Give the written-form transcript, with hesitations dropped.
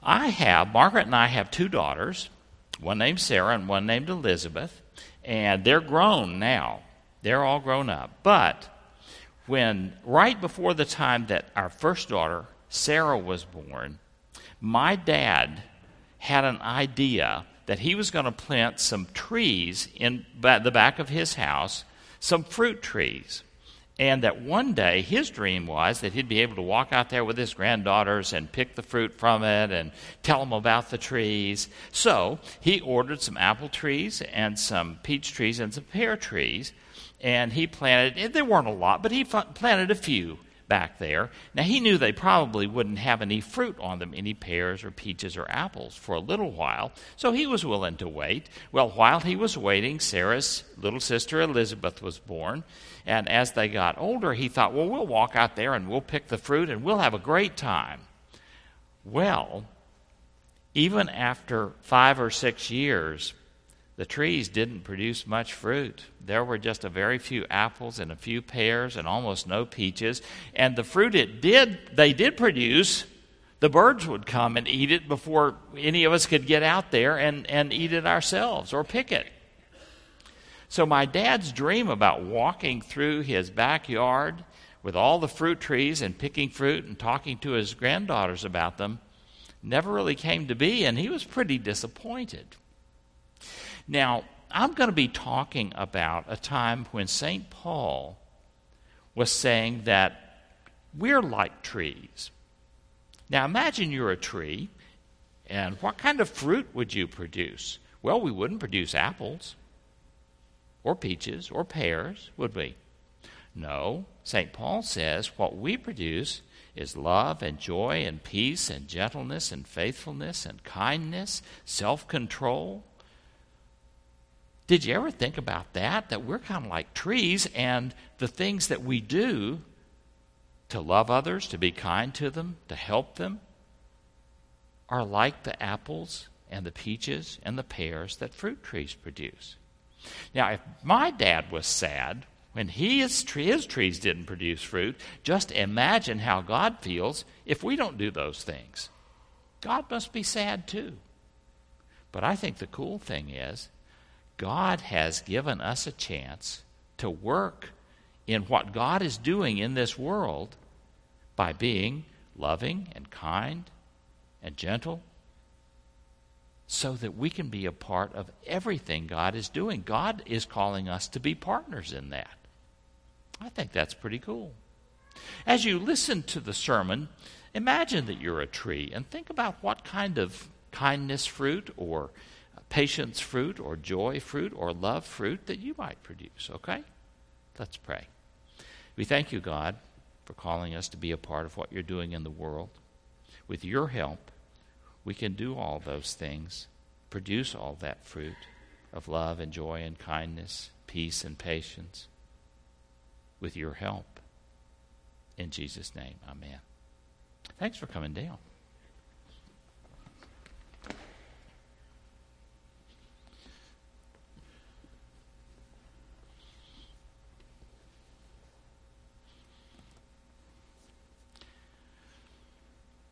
Margaret and I have two daughters, one named Sarah and one named Elizabeth, and they're grown now. They're all grown up. But right before the time that our first daughter, Sarah, was born, my dad had an idea that he was going to plant some trees in the back of his house, some fruit trees. And that one day his dream was that he'd be able to walk out there with his granddaughters and pick the fruit from it and tell them about the trees. So he ordered some apple trees and some peach trees and some pear trees. And he planted, there weren't a lot, but he planted a few back there. Now he knew they probably wouldn't have any fruit on them, any pears or peaches or apples for a little while. So he was willing to wait. Well, while he was waiting, Sarah's little sister Elizabeth was born. And as they got older, he thought, well, we'll walk out there and we'll pick the fruit and we'll have a great time. Well, even after 5 or 6 years, the trees didn't produce much fruit. There were just a very few apples and a few pears and almost no peaches. And the fruit they did produce, the birds would come and eat it before any of us could get out there and eat it ourselves or pick it. So my dad's dream about walking through his backyard with all the fruit trees and picking fruit and talking to his granddaughters about them never really came to be, and he was pretty disappointed. Now, I'm going to be talking about a time when St. Paul was saying that we're like trees. Now, imagine you're a tree, and what kind of fruit would you produce? Well, we wouldn't produce apples or peaches or pears, would we? No, St. Paul says what we produce is love and joy and peace and gentleness and faithfulness and kindness, self-control. Did you ever think about that? That we're kind of like trees, and the things that we do to love others, to be kind to them, to help them, are like the apples and the peaches and the pears that fruit trees produce. Now, if my dad was sad when his trees didn't produce fruit, just imagine how God feels if we don't do those things. God must be sad too. But I think the cool thing is, God has given us a chance to work in what God is doing in this world by being loving and kind and gentle, so that we can be a part of everything God is doing. God is calling us to be partners in that. I think that's pretty cool. As you listen to the sermon, imagine that you're a tree and think about what kind of kindness fruit or patience fruit or joy fruit or love fruit that you might produce, okay? Let's pray. We thank you, God, for calling us to be a part of what you're doing in the world. With your help, we can do all those things, produce all that fruit of love and joy and kindness, peace and patience, with your help. In Jesus' name, amen. Thanks for coming down.